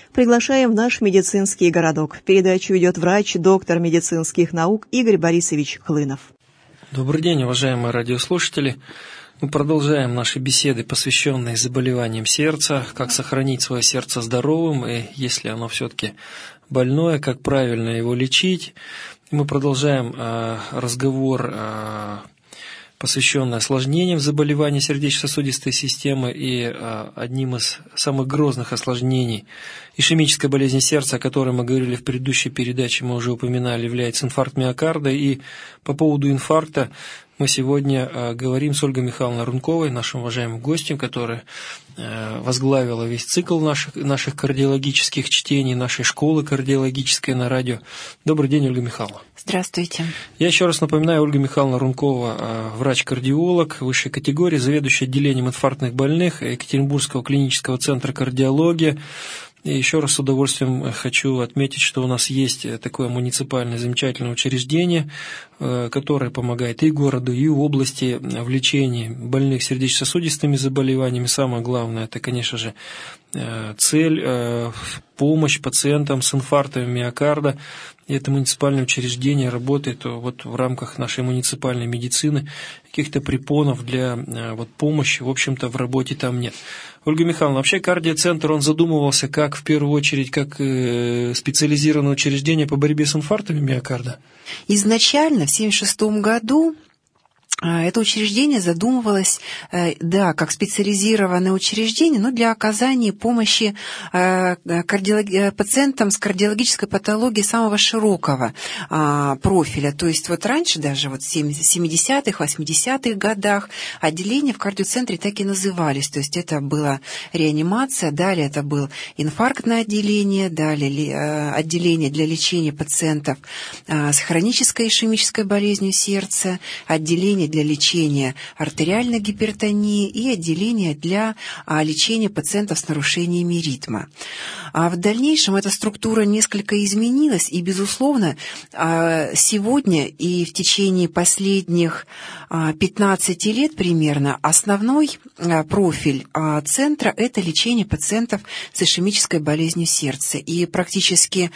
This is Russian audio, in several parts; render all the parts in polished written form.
Приглашаем в наш медицинский городок. Передачу ведет врач, доктор медицинских наук Игорь Борисович Хлынов. Добрый день, уважаемые радиослушатели. Мы продолжаем наши беседы, посвященные заболеваниям сердца, как сохранить свое сердце здоровым, и если оно все-таки больное, как правильно его лечить. Мы продолжаем разговор, посвященный осложнениям заболеваний сердечно-сосудистой системы, и одним из самых грозных осложнений ишемической болезни сердца, о которой мы говорили в предыдущей передаче, мы уже упоминали, является инфаркт миокарда. И по поводу инфаркта мы сегодня говорим с Ольгой Михайловной Рунковой, нашим уважаемым гостем, которая возглавила весь цикл наших кардиологических чтений, нашей школы кардиологической на радио. Добрый день, Ольга Михайловна. Здравствуйте. Я еще раз напоминаю, Ольга Михайловна Рункова, врач-кардиолог высшей категории, заведующий отделением инфарктных больных Екатеринбургского клинического центра кардиологии. И еще раз с удовольствием хочу отметить, что у нас есть такое муниципальное замечательное учреждение, которое помогает и городу, и области в лечении больных сердечно-сосудистыми заболеваниями. Самое главное, это, конечно же, цель, помощь пациентам с инфарктом миокарда. И это муниципальное учреждение работает вот в рамках нашей муниципальной медицины. Каких-то препонов для помощи, в общем-то, в работе там нет. Ольга Михайловна, вообще кардиоцентр, он задумывался как, в первую очередь, как специализированное учреждение по борьбе с инфарктами миокарда? Изначально, в 1976 году, это учреждение задумывалось, как специализированное учреждение, но для оказания помощи пациентам с кардиологической патологией самого широкого профиля. То есть вот раньше, даже вот в 70-х, 80-х годах, отделения в кардиоцентре так и назывались. То есть это была реанимация, далее это было инфарктное отделение, далее отделение для лечения пациентов с хронической ишемической болезнью сердца, отделение для лечения артериальной гипертонии и отделение для лечения пациентов с нарушениями ритма. В дальнейшем эта структура несколько изменилась, и, безусловно, сегодня и в течение последних 15 лет примерно основной профиль центра – это лечение пациентов с ишемической болезнью сердца. И практически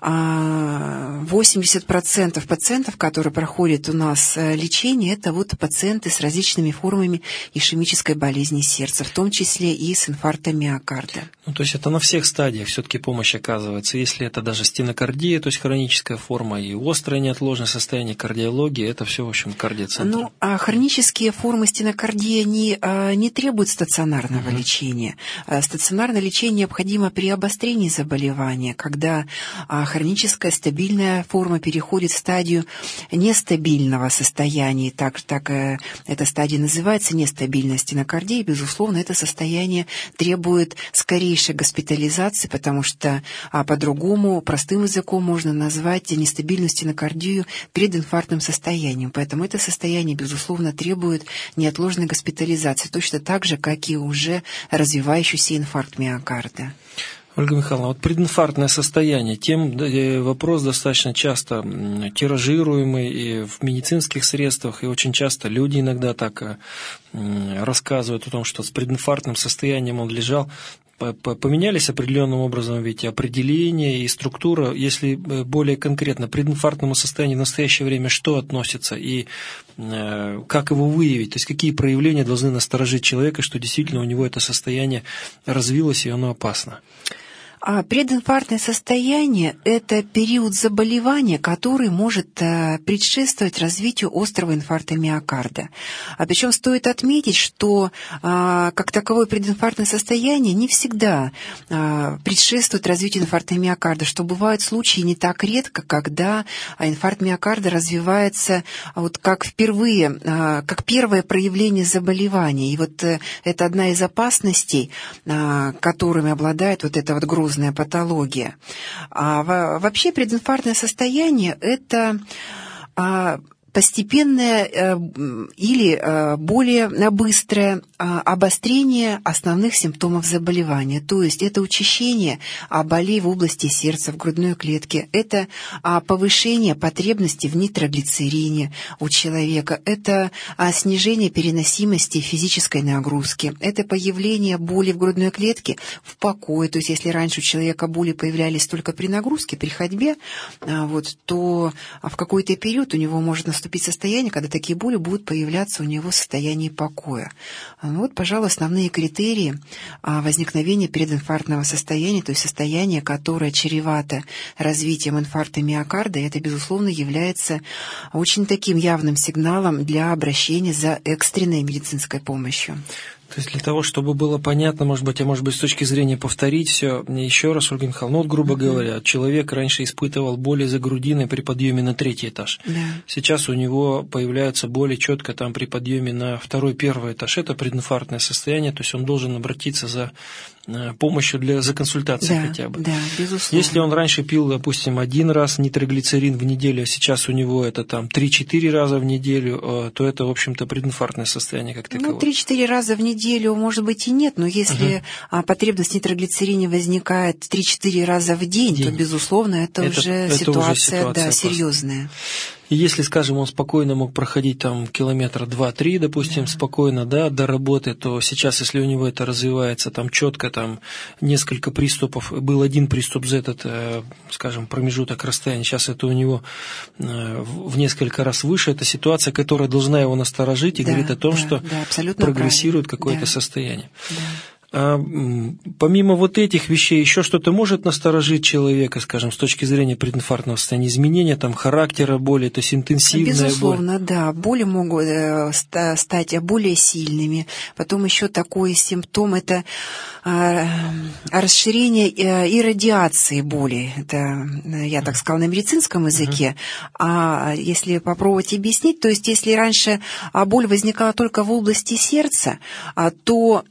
80% пациентов, которые проходят у нас лечение, это вот пациенты с различными формами ишемической болезни сердца, в том числе и с инфарктом миокарда. То есть это на всех стадиях все-таки помощь оказывается. Если это даже стенокардия, то есть хроническая форма, и острое неотложное состояние кардиологии, это все, в общем, кардиоцентр. А хронические формы стенокардии не требуют стационарного лечения. Стационарное лечение необходимо при обострении заболевания, когда хроническая стабильная форма переходит в стадию нестабильного состояния. Так эта стадия называется нестабильная стенокардия. Безусловно, это состояние требует скорейшей госпитализации, потому что по-другому, простым языком можно назвать нестабильную стенокардию прединфарктным состоянием. Поэтому это состояние, безусловно, требует неотложной госпитализации, точно так же, как и уже развивающийся инфаркт миокарда. Ольга Михайловна, вот прединфарктное состояние, вопрос достаточно часто тиражируемый и в медицинских средствах, и очень часто люди иногда так рассказывают о том, что с прединфарктным состоянием он лежал. Поменялись определенным образом ведь определение и структура, если более конкретно, к прединфарктному состоянию в настоящее время что относится и как его выявить, то есть какие проявления должны насторожить человека, что действительно у него это состояние развилось и оно опасно? Прединфарктное состояние – это период заболевания, который может предшествовать развитию острого инфаркта миокарда. Причем стоит отметить, что как таковое прединфарктное состояние не всегда предшествует развитию инфаркта миокарда, что бывают случаи не так редко, когда инфаркт миокарда развивается вот как впервые, как первое проявление заболевания. И вот это одна из опасностей, которыми обладает вот эта вот грозная патология. Вообще прединфарктное состояние – это постепенное или более быстрое обострение основных симптомов заболевания. То есть это учащение болей в области сердца, в грудной клетке, это повышение потребности в нитроглицерине у человека, это снижение переносимости физической нагрузки, это появление боли в грудной клетке в покое. То есть если раньше у человека боли появлялись только при нагрузке, при ходьбе, то в какой-то период у него может наступить состояние, когда такие боли будут появляться у него в состоянии покоя. Вот, пожалуй, основные критерии возникновения прединфарктного состояния, то есть состояние, которое чревато развитием инфаркта миокарда, и это, безусловно, является очень таким явным сигналом для обращения за экстренной медицинской помощью. То есть для того, чтобы было понятно, может быть, с точки зрения повторить все, еще раз, Ольга Михайловна, грубо говоря, человек раньше испытывал боли за грудиной при подъеме на 3-й этаж. Да. Сейчас у него появляются боли четко там при подъеме на 2-1 этаж. Это прединфарктное состояние, то есть он должен обратиться за помощью за консультацией хотя бы. Да, безусловно. Если он раньше пил, допустим, 1 раз нитроглицерин в неделю, а сейчас у него это там 3-4 раза в неделю, то это, в общем-то, прединфарктное состояние как таковое. 3-4 раза в неделю, может быть, и нет, но если потребность в нитроглицерине возникает 3-4 раза в день, то, безусловно, это уже ситуация серьезная. И если, скажем, он спокойно мог проходить там километра 2-3, допустим, спокойно, до работы, то сейчас, если у него это развивается там четко, там несколько приступов, был 1 приступ за этот, скажем, промежуток расстояния, сейчас это у него в несколько раз выше, это ситуация, которая должна его насторожить и говорит о том, что прогрессирует какое-то состояние. Да. Помимо вот этих вещей, еще что-то может насторожить человека, скажем, с точки зрения прединфарктного состояния, изменения там характера боли, то есть интенсивная боль? Безусловно, да, боли могут стать более сильными. Потом еще такой симптом – это расширение и радиации боли. Это, я так сказала, на медицинском языке. А если попробовать объяснить, то есть если раньше боль возникала только в области сердца, то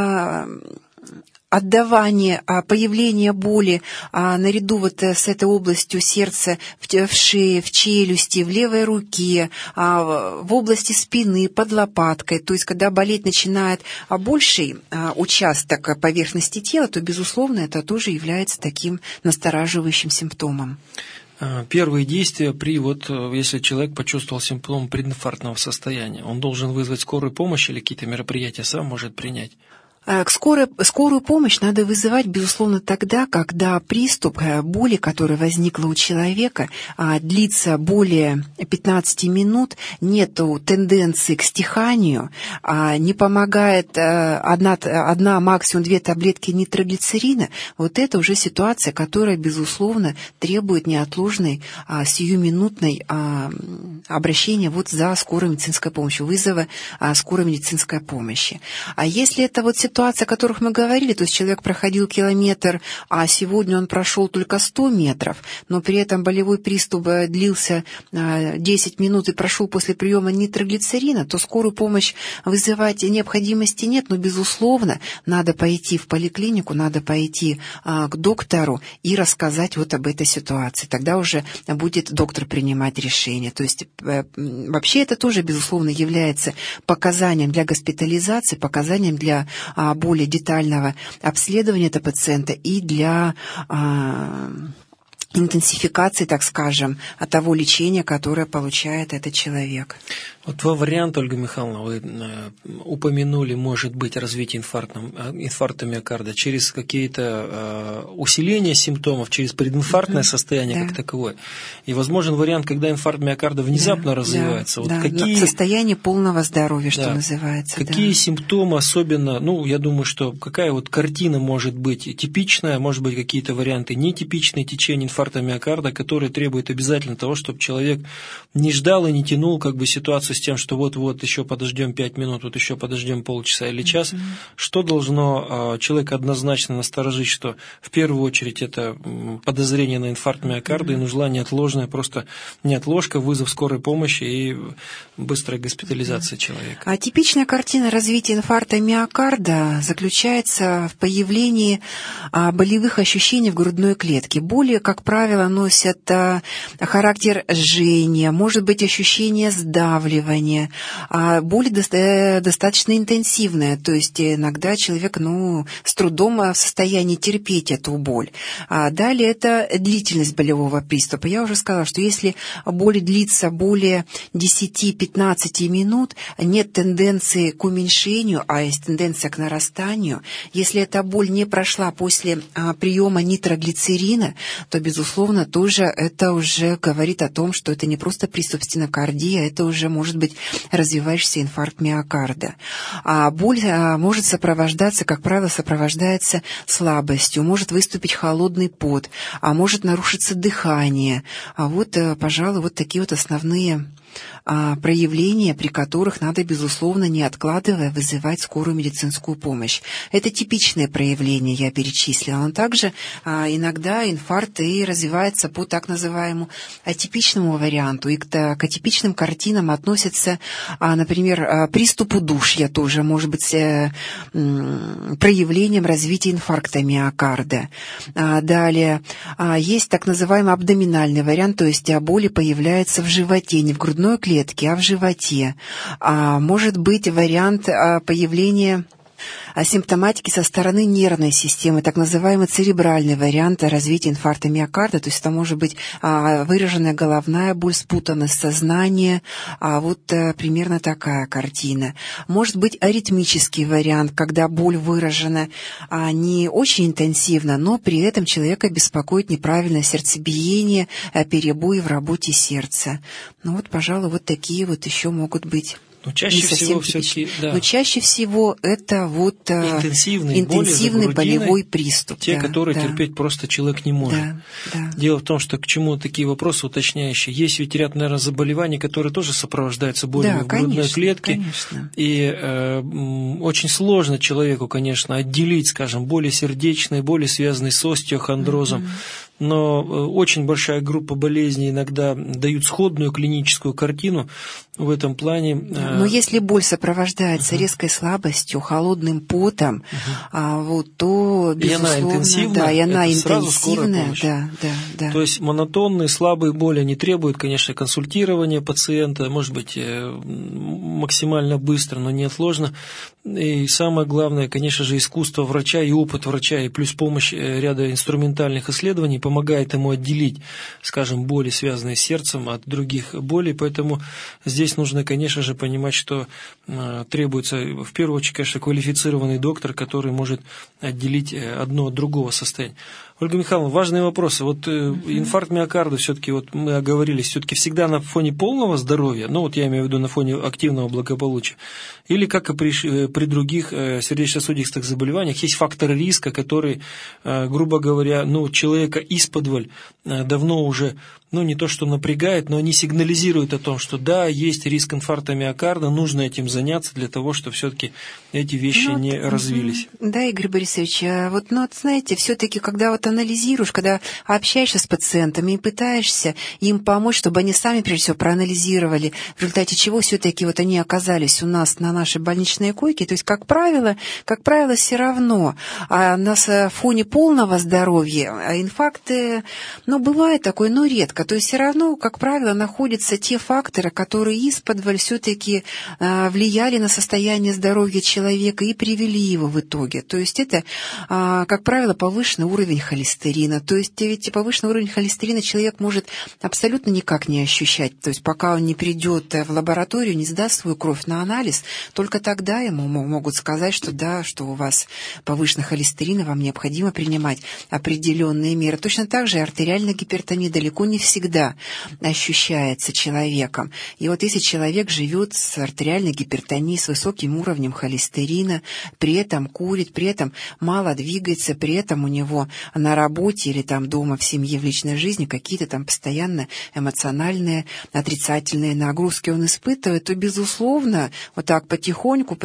отдавание, появление боли наряду вот с этой областью сердца в шее, в челюсти, в левой руке, в области спины, под лопаткой, то есть когда болеть начинает больший участок поверхности тела, то, безусловно, это тоже является таким настораживающим симптомом. Первые действия если человек почувствовал симптом прединфарктного состояния, он должен вызвать скорую помощь или какие-то мероприятия сам может принять? Скорую помощь надо вызывать, безусловно, тогда, когда приступ боли, который возникла у человека, длится более 15 минут, нет тенденции к стиханию, не помогает одна, максимум 2 таблетки нитроглицерина. Вот это уже ситуация, которая, безусловно, требует неотложной, сиюминутной обращения за скорой медицинской помощью, вызова скорой медицинской помощи. А если это ситуация, о которых мы говорили, то есть человек проходил километр, а сегодня он прошел только 100 метров, но при этом болевой приступ длился 10 минут и прошел после приема нитроглицерина, то скорую помощь вызывать необходимости нет, но, безусловно, надо пойти в поликлинику, надо пойти к доктору и рассказать об этой ситуации. Тогда уже будет доктор принимать решение. То есть вообще это тоже, безусловно, является показанием для госпитализации, показанием для более детального обследования этого пациента и для интенсификации, так скажем, того лечения, которое получает этот человек. Два варианта, Ольга Михайловна, вы упомянули, может быть, развитие инфаркта миокарда через какие-то усиления симптомов, через прединфарктное состояние как таковое. И возможен вариант, когда инфаркт миокарда внезапно развивается. Состояние полного здоровья, что называется. Какие симптомы особенно, я думаю, что какая картина может быть типичная, может быть, какие-то варианты нетипичные течения инфаркта миокарда, которые требуют обязательно того, чтобы человек не ждал и не тянул ситуацию с тем, что вот еще подождем 5 минут, еще подождем полчаса или час. Что должно человека однозначно насторожить, что в первую очередь это подозрение на инфаркт миокарда и нужна неотложка, вызов скорой помощи и быстрая госпитализация человека. Типичная картина развития инфаркта миокарда заключается в появлении болевых ощущений в грудной клетке. Боли, как правило, носят характер жжения, может быть ощущение сдавливания, боль достаточно интенсивная, то есть иногда человек с трудом в состоянии терпеть эту боль. Далее это длительность болевого приступа. Я уже сказала, что если боль длится более 10-15 минут, нет тенденции к уменьшению, а есть тенденция к нарастанию. Если эта боль не прошла после приема нитроглицерина, то, безусловно, тоже это уже говорит о том, что это не просто приступ стенокардии, а это уже может быть развивающийся инфаркт миокарда. А боль может сопровождаться, как правило, сопровождается слабостью, может выступить холодный пот, а может нарушиться дыхание. Пожалуй, вот такие вот основные проявления, при которых надо, безусловно, не откладывая, вызывать скорую медицинскую помощь. Это типичное проявление, я перечислила. Но также иногда инфаркт и развивается по так называемому атипичному варианту. И к атипичным картинам относятся, например, приступ удушья тоже может быть проявлением развития инфаркта миокарда. Далее есть так называемый абдоминальный вариант, то есть боли появляются в животе, не в грудной клетке, а в животе. Может быть вариант появления симптоматики со стороны нервной системы, так называемый церебральный вариант развития инфаркта миокарда, то есть это может быть выраженная головная боль, спутанность сознания, примерно такая картина. Может быть аритмический вариант, когда боль выражена не очень интенсивно, но при этом человека беспокоит неправильное сердцебиение, перебои в работе сердца. Пожалуй, такие еще могут быть. Но чаще всего все-таки, да. Но чаще всего это интенсивный болевой приступ. Те, которые терпеть просто человек не может. Да. Дело в том, что к чему такие вопросы уточняющие. Есть ведь ряд, наверное, заболеваний, которые тоже сопровождаются болью в грудной клетке. Конечно. И очень сложно человеку, конечно, отделить, скажем, боли сердечные, боли, связанные с остеохондрозом. Но очень большая группа болезней иногда дают сходную клиническую картину в этом плане. Но если боль сопровождается резкой слабостью, холодным потом, то, безусловно, и она интенсивная, и она интенсивная, да. То есть монотонные, слабые боли, они требуют, конечно, консультирования пациента, может быть, максимально быстро, но неотложно. И самое главное, конечно же, искусство врача и опыт врача, и плюс помощь ряда инструментальных исследований помогает ему отделить, скажем, боли, связанные с сердцем, от других болей. Поэтому здесь нужно, конечно же, понимать, что требуется, в первую очередь, конечно, квалифицированный доктор, который может отделить одно от другого состояния. Ольга Михайловна, важные вопросы. Инфаркт миокарда, все-таки, мы оговорились, все-таки всегда на фоне полного здоровья, я имею в виду на фоне активного благополучия, или, как и при других сердечно-сосудистых заболеваниях, есть факторы риска, которые, грубо говоря, человека исподволь давно уже, не то что напрягает, но они сигнализируют о том, что да, есть риск инфаркта миокарда, нужно этим заняться для того, чтобы все-таки эти вещи не развились. Да, Игорь Борисович, знаете, все-таки, когда анализируешь, когда общаешься с пациентами и пытаешься им помочь, чтобы они сами, прежде всего, проанализировали, в результате чего все-таки они оказались у нас на нашей больничной койке, то есть, как правило, все равно на фоне полного здоровья инфаркты, бывает такое, но редко. То есть все равно, как правило, находятся те факторы, которые исподволь все-таки влияли на состояние здоровья человека и привели его в итоге. То есть это, как правило, повышенный уровень холестерина. То есть ведь повышенный уровень холестерина человек может абсолютно никак не ощущать. То есть пока он не придет в лабораторию, не сдаст свою кровь на анализ, только тогда ему могут сказать, что да, что у вас повышенный холестерин, и вам необходимо принимать определенные меры. Точно так же и артериальная гипертония далеко не всегда ощущается человеком. И если человек живет с артериальной гипертонией, с высоким уровнем холестерина, при этом курит, при этом мало двигается, при этом у него на работе или дома в семье, в личной жизни какие-то постоянно эмоциональные отрицательные нагрузки он испытывает, то, безусловно, потихоньку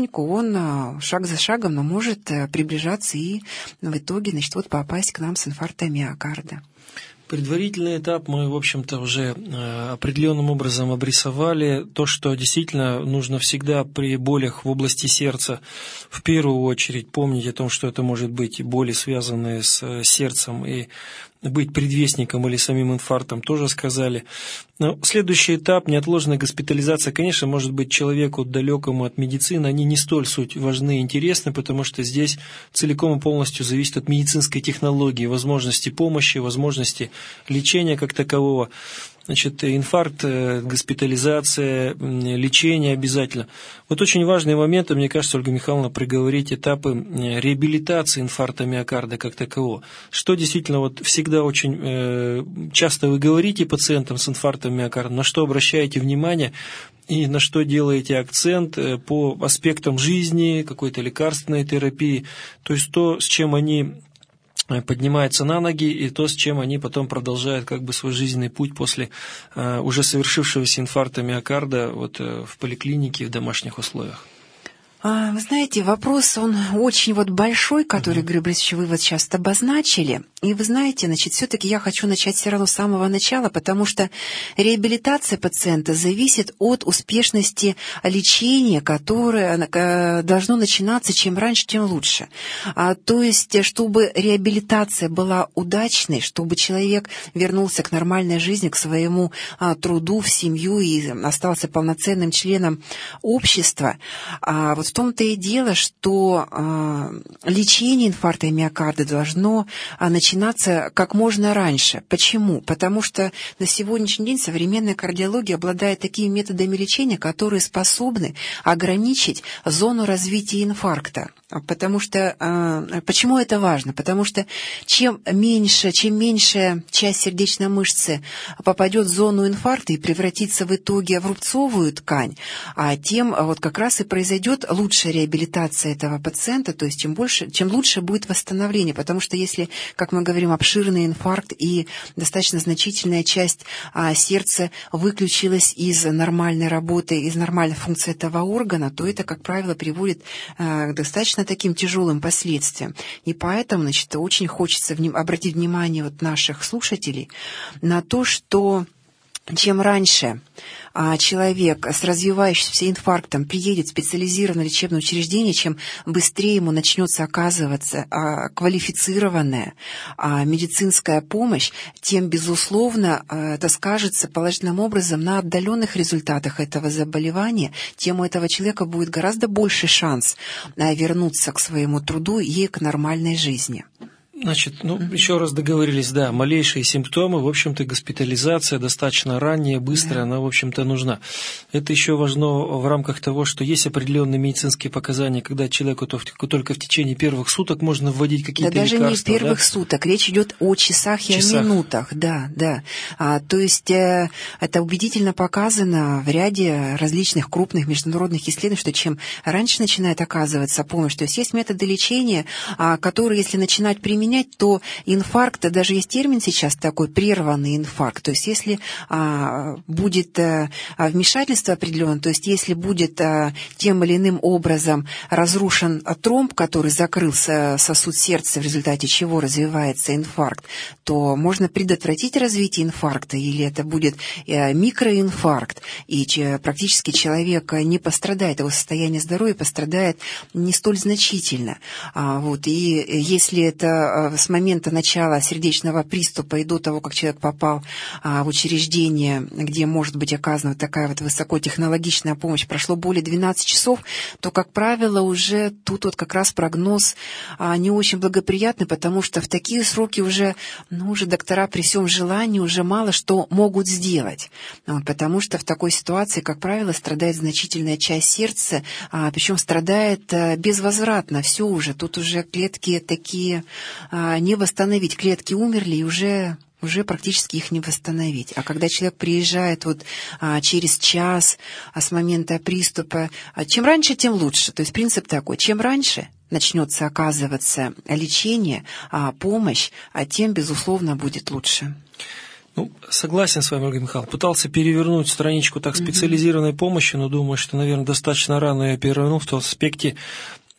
он шаг за шагом, но может приближаться и в итоге, попасть к нам с инфарктом миокарда. Предварительный этап мы, в общем-то, уже определенным образом обрисовали. То, что действительно нужно всегда при болях в области сердца в первую очередь помнить о том, что это может быть боли, связанные с сердцем и быть предвестником или самим инфарктом, тоже сказали. Но следующий этап, неотложная госпитализация, конечно, может быть человеку далекому от медицины, они не столь суть важны и интересны, потому что здесь целиком и полностью зависит от медицинской технологии, возможности помощи, возможности лечения как такового. Значит, инфаркт, госпитализация, лечение обязательно. Вот очень важный момент, мне кажется, Ольга Михайловна, проговорить этапы реабилитации инфаркта миокарда как такового. Что действительно вот всегда очень часто вы говорите пациентам с инфарктом миокарда, на что обращаете внимание и на что делаете акцент по аспектам жизни, какой-то лекарственной терапии, то есть то, с чем они поднимаются на ноги, и то, с чем они потом продолжают как бы свой жизненный путь после уже совершившегося инфаркта миокарда вот, в поликлинике, в домашних условиях. Вы знаете, вопрос, он очень вот большой, который, Григорий Борисович, вы вот сейчас обозначили. И вы знаете, значит, все-таки я хочу начать все равно с самого начала, потому что реабилитация пациента зависит от успешности лечения, которое должно начинаться чем раньше, тем лучше. То есть, чтобы реабилитация была удачной, чтобы человек вернулся к нормальной жизни, к своему труду, в семью и остался полноценным членом общества, вот в том-то и дело, что лечение инфаркта миокарда должно начинаться как можно раньше. Почему? Потому что на сегодняшний день современная кардиология обладает такими методами лечения, которые способны ограничить зону развития инфаркта. Потому что, почему это важно? Потому что чем меньшая часть сердечной мышцы попадет в зону инфаркта и превратится в итоге в рубцовую ткань, тем вот как раз и произойдет лучшая реабилитация этого пациента, то есть чем лучше будет восстановление. Потому что если, как мы говорим, обширный инфаркт и достаточно значительная часть сердца выключилась из нормальной работы, из нормальной функции этого органа, то это, как правило, приводит к достаточно таким тяжелым последствиям. И поэтому, значит, очень хочется обратить внимание вот наших слушателей на то, что чем раньше человек с развивающимся инфарктом приедет в специализированное лечебное учреждение, чем быстрее ему начнется оказываться квалифицированная медицинская помощь, тем, безусловно, это скажется положительным образом на отдаленных результатах этого заболевания, тем у этого человека будет гораздо больше шанс вернуться к своему труду и к нормальной жизни. Значит, еще раз договорились, да, малейшие симптомы, в общем-то, госпитализация достаточно ранняя, быстрая, она, в общем-то, нужна. Это еще важно в рамках того, что есть определенные медицинские показания, когда человеку только в течение первых суток можно вводить какие-то лекарства. Да, даже не первых суток, речь идет о часах и о минутах, да. То есть это убедительно показано в ряде различных крупных международных исследований, что чем раньше начинает оказываться помощь, то есть методы лечения, которые, если начинать применять, то инфаркт, даже есть термин сейчас такой, прерванный инфаркт, то есть если будет вмешательство определенное, то есть если будет тем или иным образом разрушен тромб, который закрыл сосуд сердца, в результате чего развивается инфаркт, то можно предотвратить развитие инфаркта, или это будет микроинфаркт, и практически человек не пострадает, его состояние здоровья пострадает не столь значительно. И если это с момента начала сердечного приступа и до того, как человек попал в учреждение, где может быть оказана такая вот высокотехнологичная помощь, прошло более 12 часов, то, как правило, уже тут вот как раз прогноз не очень благоприятный, потому что в такие сроки уже доктора при всем желании уже мало что могут сделать. Потому что в такой ситуации, как правило, страдает значительная часть сердца, причем страдает безвозвратно. Все уже, тут уже клетки такие не восстановить. Клетки умерли, и уже практически их не восстановить. А когда человек приезжает через час с момента приступа, чем раньше, тем лучше. То есть принцип такой, чем раньше начнется оказываться лечение, помощь, тем, безусловно, будет лучше. Согласен с вами, Ольга Михайловна. Пытался перевернуть страничку специализированной помощи, но думаю, что, наверное, достаточно рано я перевернул в том аспекте,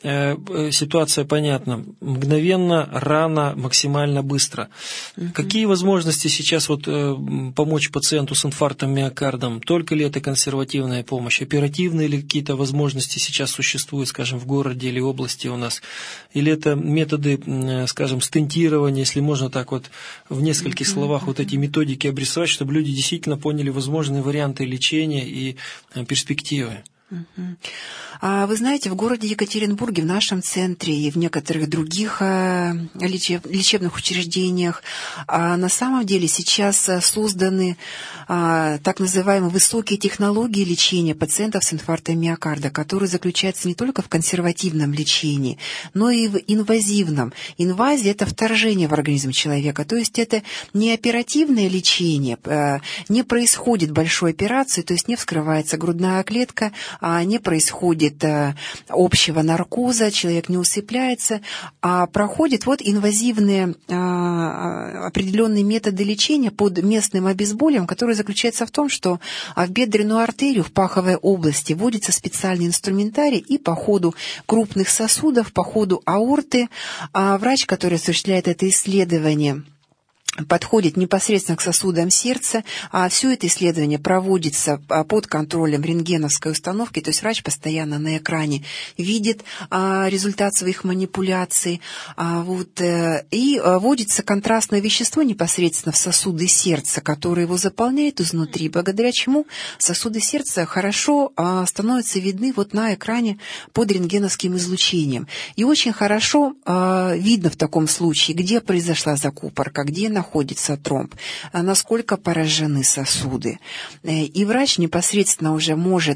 ситуация понятна. Мгновенно, рано, максимально быстро. Какие возможности сейчас помочь пациенту с инфарктом миокарда? Только ли это консервативная помощь? Оперативные ли какие-то возможности сейчас существуют, скажем, в городе или области у нас? Или это методы, скажем, стентирования, если можно так в нескольких словах эти методики обрисовать, чтобы люди действительно поняли возможные варианты лечения и перспективы? Вы знаете, в городе Екатеринбурге, в нашем центре и в некоторых других лечебных учреждениях на самом деле сейчас созданы так называемые высокие технологии лечения пациентов с инфарктом миокарда, которые заключаются не только в консервативном лечении, но и в инвазивном. Инвазия – это вторжение в организм человека, то есть это не оперативное лечение, не происходит большой операции, то есть не вскрывается грудная клетка, не происходит общего наркоза, человек не усыпляется, а проходят инвазивные определенные методы лечения под местным обезболием, который заключается в том, что в бедренную артерию в паховой области вводится специальный инструментарий, и по ходу крупных сосудов, по ходу аорты врач, который осуществляет это исследование, подходит непосредственно к сосудам сердца, а все это исследование проводится под контролем рентгеновской установки, то есть врач постоянно на экране видит результат своих манипуляций, и вводится контрастное вещество непосредственно в сосуды сердца, которое его заполняет изнутри, благодаря чему сосуды сердца хорошо становятся видны на экране под рентгеновским излучением. И очень хорошо видно в таком случае, где произошла закупорка, где находится тромб, насколько поражены сосуды. И врач непосредственно уже может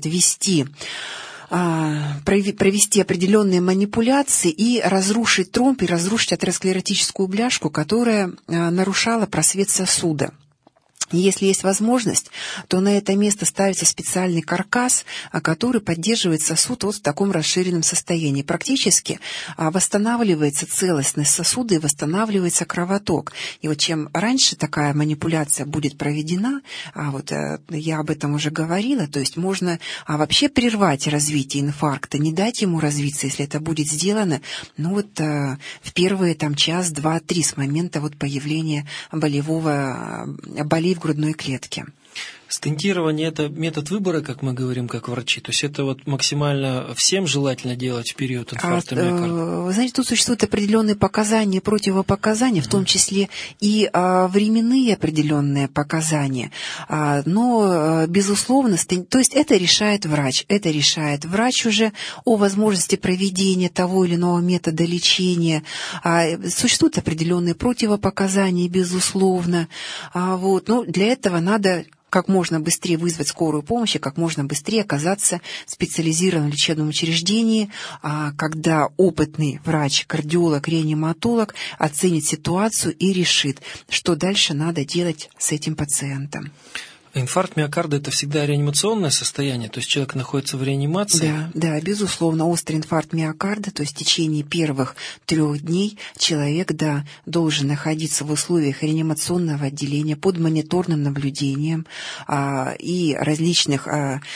провести определенные манипуляции и разрушить тромб, и разрушить атеросклеротическую бляшку, которая нарушала просвет сосуда. Если есть возможность, то на это место ставится специальный каркас, который поддерживает сосуд в таком расширенном состоянии. Практически восстанавливается целостность сосуда и восстанавливается кровоток. И чем раньше такая манипуляция будет проведена, я об этом уже говорила, то есть можно вообще прервать развитие инфаркта, не дать ему развиться, если это будет сделано в первые час, два, три с момента появления боли в грудной клетке. Стентирование – это метод выбора, как мы говорим, как врачи? То есть это максимально всем желательно делать в период инфаркта миокарда? Вы знаете, тут существуют определенные показания, противопоказания, в том числе и временные определенные показания. Но, безусловно, то есть это решает врач. Это решает врач уже о возможности проведения того или иного метода лечения. Существуют определенные противопоказания, безусловно. Но для этого надо как можно быстрее вызвать скорую помощь и как можно быстрее оказаться в специализированном лечебном учреждении, когда опытный врач, кардиолог, реаниматолог оценит ситуацию и решит, что дальше надо делать с этим пациентом. Инфаркт миокарда – это всегда реанимационное состояние, то есть человек находится в реанимации? Да, безусловно, острый инфаркт миокарда, то есть в течение первых 3 дней человек, должен находиться в условиях реанимационного отделения под мониторным наблюдением и различных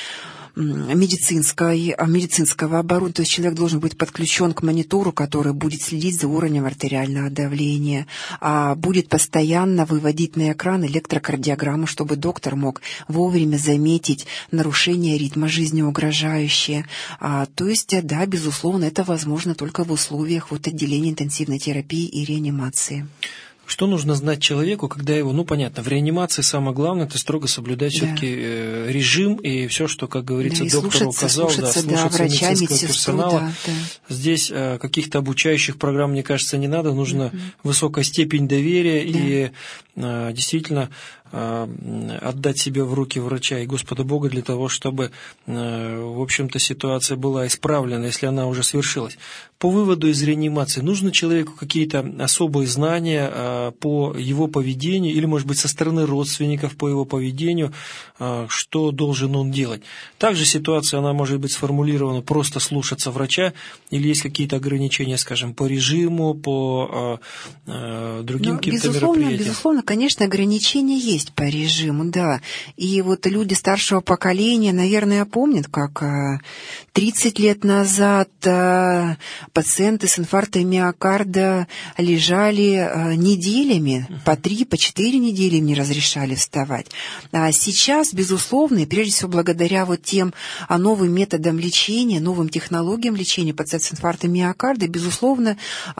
медицинского оборудования, то есть человек должен быть подключен к монитору, который будет следить за уровнем артериального давления, будет постоянно выводить на экран электрокардиограмму, чтобы доктор мог вовремя заметить нарушение ритма жизнеугрожающее. То есть, безусловно, это возможно только в условиях отделения интенсивной терапии и реанимации. Что нужно знать человеку, когда его, понятно, в реанимации самое главное – это строго соблюдать все-таки режим и все, что, как говорится, доктор указал, слушаться врача, медицинского персонала. Здесь каких-то обучающих программ, мне кажется, не надо, нужна высокая степень доверия и действительно отдать себя в руки врача и Господа Бога для того, чтобы, в общем-то, ситуация была исправлена, если она уже свершилась. По выводу из реанимации нужно человеку какие-то особые знания по его поведению или, может быть, со стороны родственников по его поведению, что должен он делать. Также ситуация, она может быть сформулирована просто слушаться врача или есть какие-то ограничения, скажем, по режиму, по другим каким-то мероприятиям? Безусловно, конечно, ограничения есть. есть по режиму, да. И вот люди старшего поколения, наверное, помнят, как 30 лет назад пациенты с инфарктом миокарда лежали неделями, по 3, по 4 недели им не разрешали вставать. А сейчас, безусловно, и прежде всего благодаря вот тем новым методам лечения, новым технологиям лечения пациентов с инфарктом миокарда, безусловно,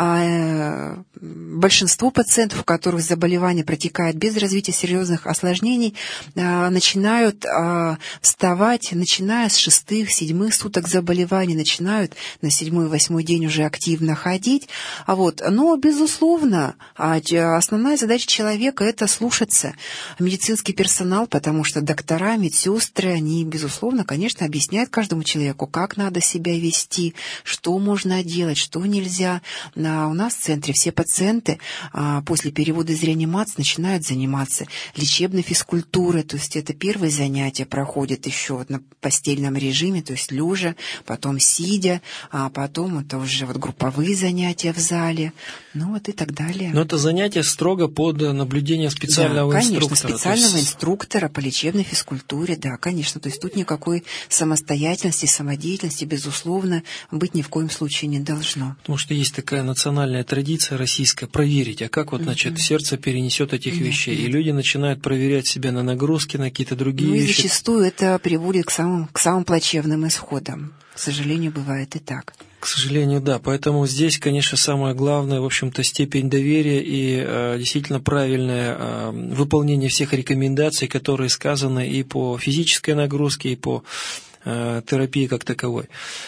большинство пациентов, у которых заболевание протекает без развития серьезных осложнений, начинают вставать, начиная с 6-7 суток заболевания, начинают на 7-8 день уже активно ходить. Но, безусловно, основная задача человека – это слушаться медицинский персонал, потому что доктора, медсестры, они, безусловно, конечно, объясняют каждому человеку, как надо себя вести, что можно делать, что нельзя. У нас в центре все пациенты после перевода из реанимации начинают заниматься лечебной физкультурой, то есть это первые занятия проходят еще на постельном режиме, то есть лежа, потом сидя, а потом это уже групповые занятия в зале, и так далее. Но это занятие строго под наблюдение специального инструктора. Конечно, специального инструктора по лечебной физкультуре, да, конечно. То есть тут никакой самостоятельности, самодеятельности, безусловно, быть ни в коем случае не должно. Потому что есть такая национальная традиция российская проверить, а как сердце перенесет этих вещей. И люди начинают проверять себя на нагрузки, на какие-то другие вещи. И зачастую это приводит к самым плачевным исходам. К сожалению, бывает и так. К сожалению, да. Поэтому здесь, конечно, самое главное, в общем-то, степень доверия и действительно правильное выполнение всех рекомендаций, которые сказаны и по физической нагрузке, и по терапии как таковой.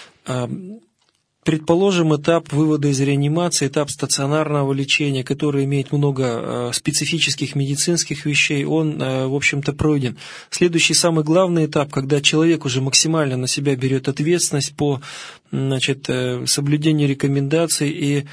Предположим, этап вывода из реанимации, этап стационарного лечения, который имеет много специфических медицинских вещей, он, в общем-то, пройден. Следующий, самый главный этап, когда человек уже максимально на себя берет ответственность по соблюдению рекомендаций и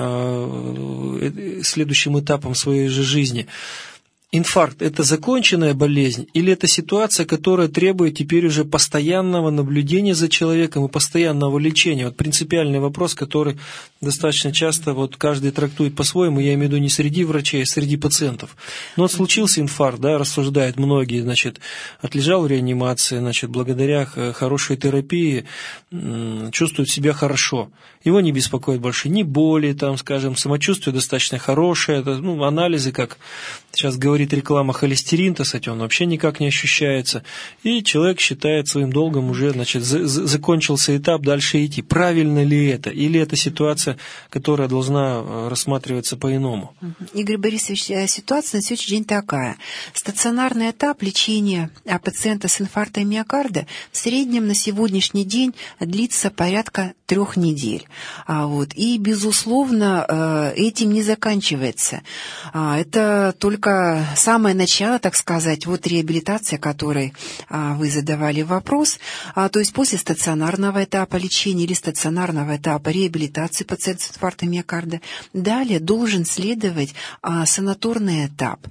следующим этапом своей же жизни. Инфаркт – это законченная болезнь или это ситуация, которая требует теперь уже постоянного наблюдения за человеком и постоянного лечения? Принципиальный вопрос, который достаточно часто каждый трактует по-своему, я имею в виду не среди врачей, а среди пациентов. Но случился инфаркт, рассуждают многие, отлежал в реанимации, благодаря хорошей терапии чувствует себя хорошо. Его не беспокоит больше ни боли, самочувствие достаточно хорошее, анализы, как сейчас говорит реклама, холестерин, он вообще никак не ощущается. И человек считает своим долгом уже, закончился этап, дальше идти. Правильно ли это? Или это ситуация, которая должна рассматриваться по-иному? Игорь Борисович, ситуация на сегодняшний день такая. Стационарный этап лечения пациента с инфарктом миокарда в среднем на сегодняшний день длится порядка 3 недель. И, безусловно, этим не заканчивается. Это только самое начало, так сказать, реабилитация, о которой вы задавали вопрос. То есть после стационарного этапа лечения или стационарного этапа реабилитации пациента с инфарктом миокарда далее должен следовать санаторный этап.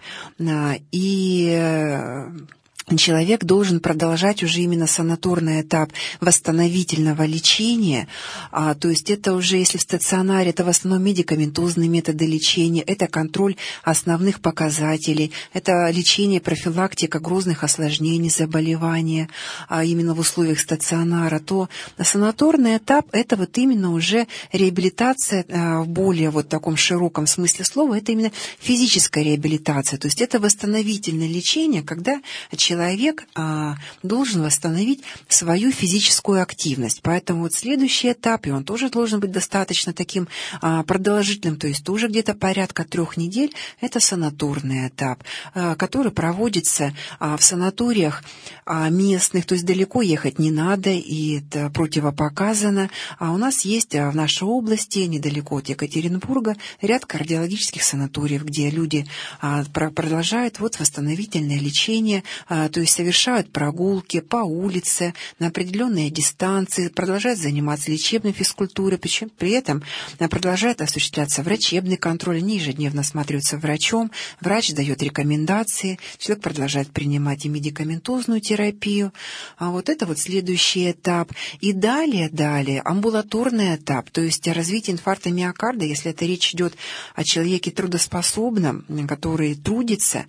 Человек должен продолжать уже именно санаторный этап восстановительного лечения, то есть это уже, если в стационаре, это в основном медикаментозные методы лечения, это контроль основных показателей, это лечение, профилактика грозных осложнений заболевания, именно в условиях стационара, то санаторный этап – это именно уже реабилитация в более таком широком смысле слова, это именно физическая реабилитация, то есть это восстановительное лечение, когда человек должен восстановить свою физическую активность. Поэтому следующий этап, и он тоже должен быть достаточно таким продолжительным, то есть тоже где-то порядка 3 недель, это санаторный этап, который проводится в санаториях местных, то есть далеко ехать не надо, и это противопоказано. У нас есть в нашей области, недалеко от Екатеринбурга, ряд кардиологических санаториев, где люди продолжают восстановительное лечение то есть совершают прогулки по улице на определенные дистанции, продолжают заниматься лечебной физкультурой, причем при этом продолжает осуществляться врачебный контроль, они ежедневно осматриваются врачом, врач дает рекомендации, человек продолжает принимать и медикаментозную терапию. А вот это вот следующий этап. И далее амбулаторный этап, то есть развитие инфаркта миокарда, если это речь идет о человеке трудоспособном, который трудится,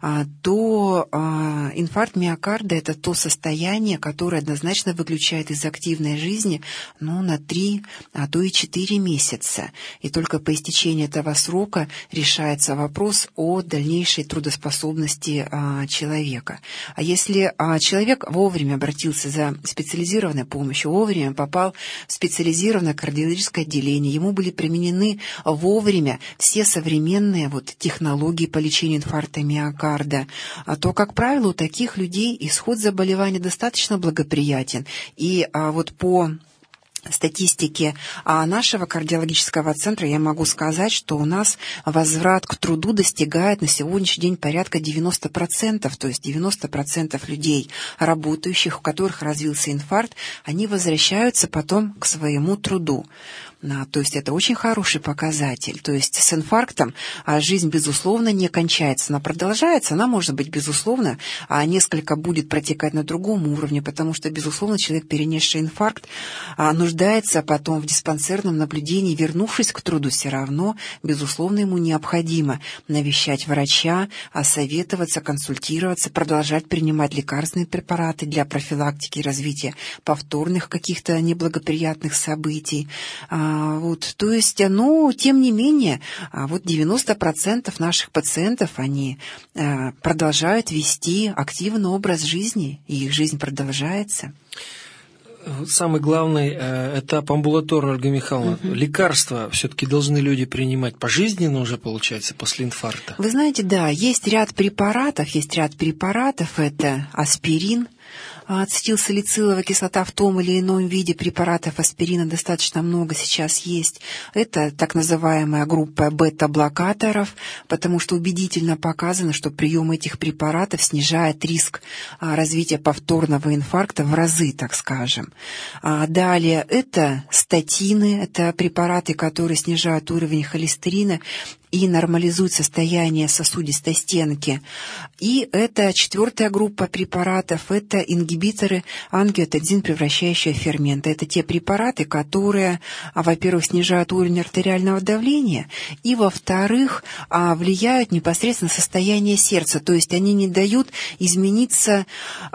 то инфаркт миокарда – это то состояние, которое однозначно выключает из активной жизни на 3, а то и 4 месяца. И только по истечении этого срока решается вопрос о дальнейшей трудоспособности человека. А если человек вовремя обратился за специализированной помощью, вовремя попал в специализированное кардиологическое отделение, ему были применены вовремя все современные технологии по лечению инфаркта миокарда, то, как правило, у таких людей исход заболевания достаточно благоприятен. И по статистике нашего кардиологического центра я могу сказать, что у нас возврат к труду достигает на сегодняшний день порядка 90%, то есть 90% людей, работающих, у которых развился инфаркт, они возвращаются потом к своему труду. То есть это очень хороший показатель. То есть с инфарктом жизнь, безусловно, не кончается. Она продолжается, она, может быть, безусловно, несколько будет протекать на другом уровне, потому что, безусловно, человек, перенесший инфаркт, нуждается потом в диспансерном наблюдении, вернувшись к труду, все равно, безусловно, ему необходимо навещать врача, советоваться, консультироваться, продолжать принимать лекарственные препараты для профилактики и развития повторных каких-то неблагоприятных событий. То есть, тем не менее, 90% наших пациентов, они продолжают вести активный образ жизни, и их жизнь продолжается. Самый главный этап амбулаторный, Ольга Михайловна, лекарства все-таки должны люди принимать пожизненно уже, получается, после инфаркта? Вы знаете, да, есть ряд препаратов, это аспирин, ацетилсалициловая кислота в том или ином виде, препаратов аспирина достаточно много сейчас есть. Это так называемая группа бета-блокаторов, потому что убедительно показано, что прием этих препаратов снижает риск развития повторного инфаркта в разы, так скажем. Далее это статины, это препараты, которые снижают уровень холестерина и нормализует состояние сосудистой стенки. И это 4-я группа препаратов, это ингибиторы ангиотензин превращающего фермента. Это те препараты, которые, во-первых, снижают уровень артериального давления, и, во-вторых, влияют непосредственно на состояние сердца. То есть они не дают измениться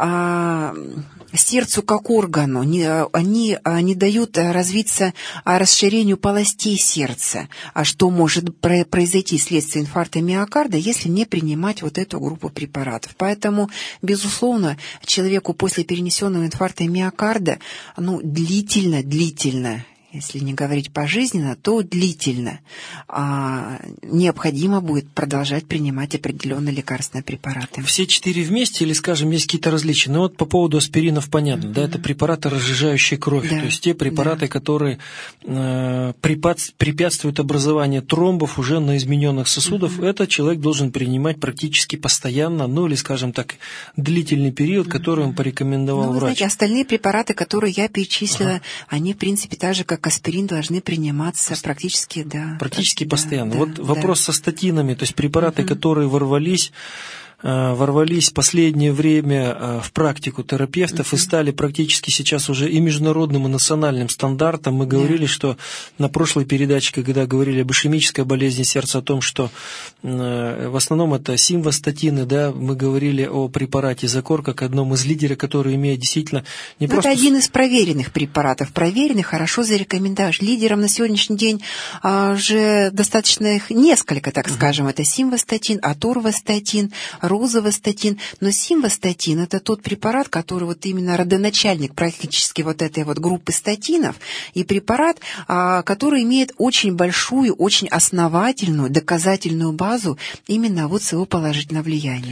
сердцу как органу, они не дают развиться расширению полостей сердца, что может произойти вследствие инфаркта миокарда, если не принимать эту группу препаратов. Поэтому, безусловно, человеку после перенесенного инфаркта миокарда длительно, если не говорить пожизненно, то длительно необходимо будет продолжать принимать определенные лекарственные препараты. Все 4 вместе или, скажем, есть какие-то различия? По поводу аспиринов понятно, да, это препараты, разжижающие кровь, то есть те препараты, которые препятствуют образованию тромбов уже на измененных сосудах, это человек должен принимать практически постоянно, или, скажем так, длительный период, который он порекомендовал врач. Знаете, остальные препараты, которые я перечислила, они, в принципе, так же, как аспирин, должны приниматься практически, практически постоянно. Вопрос со статинами, то есть препараты, которые ворвались в последнее время в практику терапевтов и стали практически сейчас уже и международным, и национальным стандартом. Мы говорили, что на прошлой передаче, когда говорили об ишемической болезни сердца, о том, что в основном это симвастатины, мы говорили о препарате Закор как одном из лидеров, который имеет действительно не просто... Это один из проверенных препаратов, хорошо зарекомендуешь. Лидером на сегодняшний день уже достаточно их несколько, так скажем. Это симвастатин, аторвастатин, розовастатин, но симвастатин – это тот препарат, который именно родоначальник практически этой группы статинов, и препарат, который имеет очень большую, очень основательную доказательную базу именно своего положительного влияния.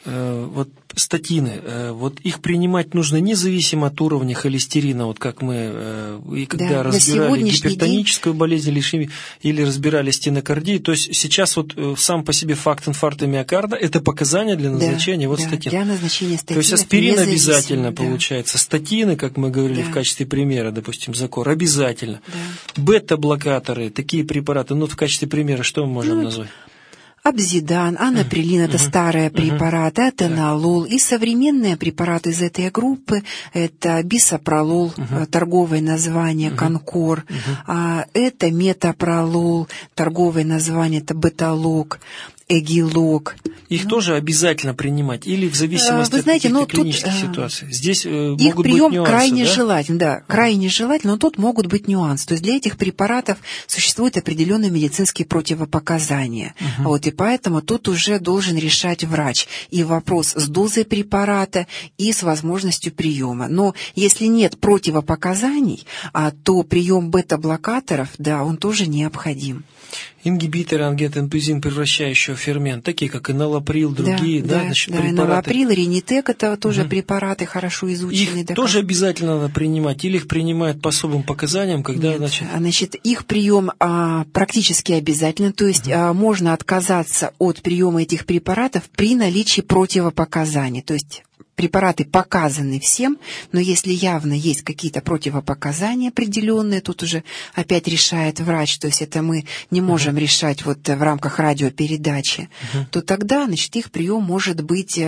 вот статины, вот их принимать нужно независимо от уровня холестерина, вот как мы и когда разбирали гипертоническую болезнь или разбирали стенокардию, то есть сейчас вот сам по себе факт инфаркта миокарда – это показания для назначения статин. Для назначения статинов. То есть аспирин обязательно получается, статины, как мы говорили в качестве примера, допустим, Закор, обязательно. Бета-блокаторы, такие препараты, в качестве примера что мы можем назвать? Абзидан, анаприлин – это старые препараты, атенолол. И современные препараты из этой группы – это бисопролол, торговое название Конкор, это метапролол, торговое название – это беталог, эгилог. Их тоже обязательно принимать или в зависимости от каких-то клинических ситуаций? Здесь могут их прием быть нюансы, крайне желательно, крайне желательно, но тут могут быть нюансы. То есть для этих препаратов существуют определенные медицинские противопоказания. И поэтому тут уже должен решать врач. И вопрос с дозой препарата, и с возможностью приема. Но если нет противопоказаний, то прием бета-блокаторов, он тоже необходим. Ингибиторы ангиотензин превращающего фермент, такие как энолаприл, другие, препараты. Энолаприл, ренитек – это тоже препараты хорошо изученные. Их тоже обязательно надо принимать, или их принимают по особым показаниям, когда, их прием практически обязательно, то есть можно отказаться от приема этих препаратов при наличии противопоказаний, то есть препараты показаны всем, но если явно есть какие-то противопоказания определенные, тут уже опять решает врач, то есть это мы не можем решать в рамках радиопередачи, то тогда, их прием может быть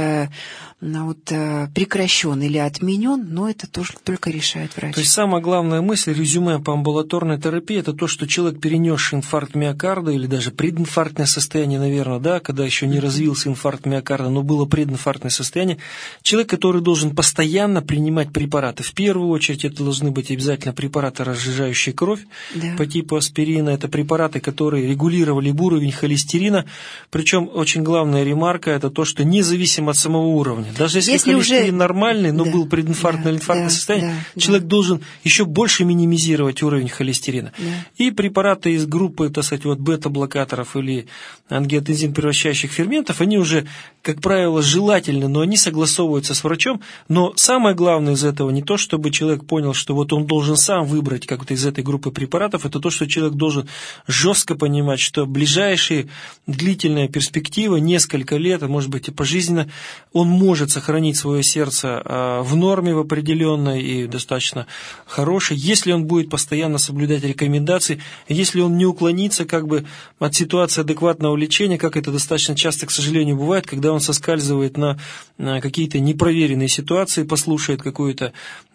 прекращен или отменен, но это тоже только решает врач. То есть самая главная мысль, резюме по амбулаторной терапии, это то, что человек, перенесший инфаркт миокарда или даже прединфарктное состояние, наверное, когда еще не развился инфаркт миокарда, но было прединфарктное состояние, человек, который должен постоянно принимать препараты. В первую очередь это должны быть обязательно препараты, разжижающие кровь по типу аспирина. Это препараты, которые регулировали уровень холестерина. Причем очень главная ремарка – это то, что независимо от самого уровня. Даже если холестерин нормальный, но был прединфарктное или инфарктное состояние, человек должен еще больше минимизировать уровень холестерина. И препараты из группы, бета-блокаторов или ангиотензин превращающих ферментов, они уже, как правило, желательны, но они согласовываются с врачом. Но самое главное из этого не то, чтобы человек понял, что он должен сам выбрать как-то из этой группы препаратов, это то, что человек должен жестко понимать, что ближайшие длительная перспектива, несколько лет, а может быть и пожизненно, он может сохранить свое сердце в норме в определенной и достаточно хорошей, если он будет постоянно соблюдать рекомендации, если он не уклонится от ситуации адекватного лечения, как это достаточно часто, к сожалению, бывает, когда он соскальзывает на какие-то непроверенные ситуации, послушает какую-то,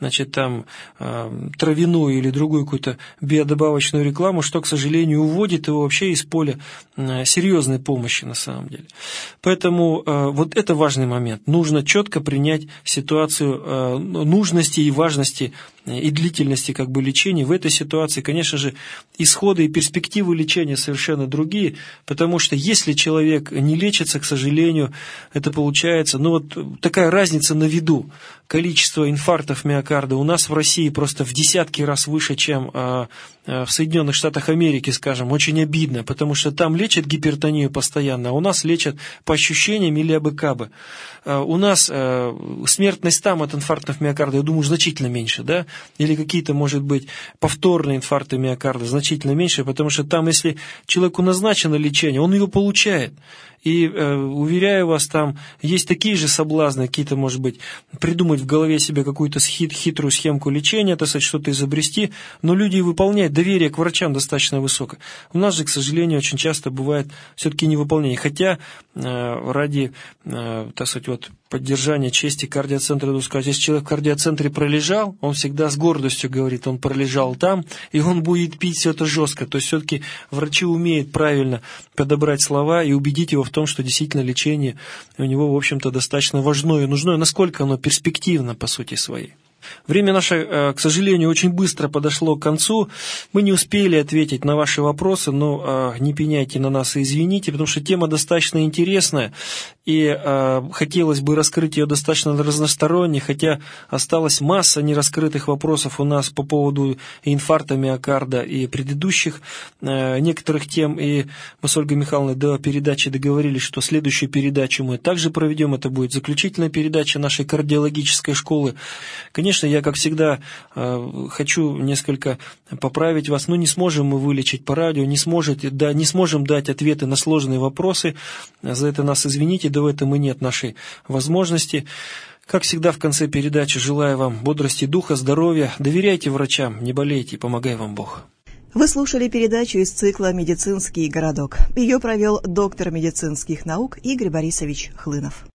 травяную или другую какую-то биодобавочную рекламу, что, к сожалению, уводит его вообще из поля серьезной помощи на самом деле. Поэтому это важный момент. Нужно четко принять ситуацию нужности и важности и длительности лечения. В этой ситуации, конечно же, исходы и перспективы лечения совершенно другие, потому что если человек не лечится, к сожалению, это получается, такая разница на виду. Количество инфарктов миокарда у нас в России просто в десятки раз выше, чем в Соединенных Штатах Америки, скажем. Очень обидно, потому что там лечат гипертонию постоянно, а у нас лечат по ощущениям или абы-кабы. У нас смертность там от инфарктов миокарда, я думаю, значительно меньше, да? Или какие-то, может быть, повторные инфаркты миокарда значительно меньше, потому что там, если человеку назначено лечение, он его получает. И, уверяю вас, там есть такие же соблазны, какие-то, может быть, придумать в голове себе какую-то хитрую схемку лечения, что-то изобрести, но люди выполняют, доверие к врачам достаточно высокое. У нас же, к сожалению, очень часто бывает все-таки невыполнение. Хотя ради, поддержания чести кардиоцентра, я должен сказать, если человек в кардиоцентре пролежал, он всегда с гордостью говорит, он пролежал там, и он будет пить все это жестко. То есть все-таки врачи умеют правильно подобрать слова и убедить его в том, что действительно лечение у него, в общем-то, достаточно важное и нужное, насколько оно перспективно по сути своей. Время наше, к сожалению, очень быстро подошло к концу. Мы не успели ответить на ваши вопросы, но не пеняйте на нас и извините, потому что тема достаточно интересная, и хотелось бы раскрыть ее достаточно разносторонне, хотя осталась масса нераскрытых вопросов у нас по поводу инфаркта миокарда и предыдущих некоторых тем, и мы с Ольгой Михайловной до передачи договорились, что следующую передачу мы также проведем, это будет заключительная передача нашей кардиологической школы. Конечно, я, как всегда, хочу несколько поправить вас, но не сможем мы вылечить по радио, не сможем дать ответы на сложные вопросы, за это нас извините, да в этом и нет нашей возможности. Как всегда, в конце передачи желаю вам бодрости духа, здоровья, доверяйте врачам, не болейте, помогай вам Бог. Вы слушали передачу из цикла «Медицинский городок». Ее провел доктор медицинских наук Игорь Борисович Хлынов.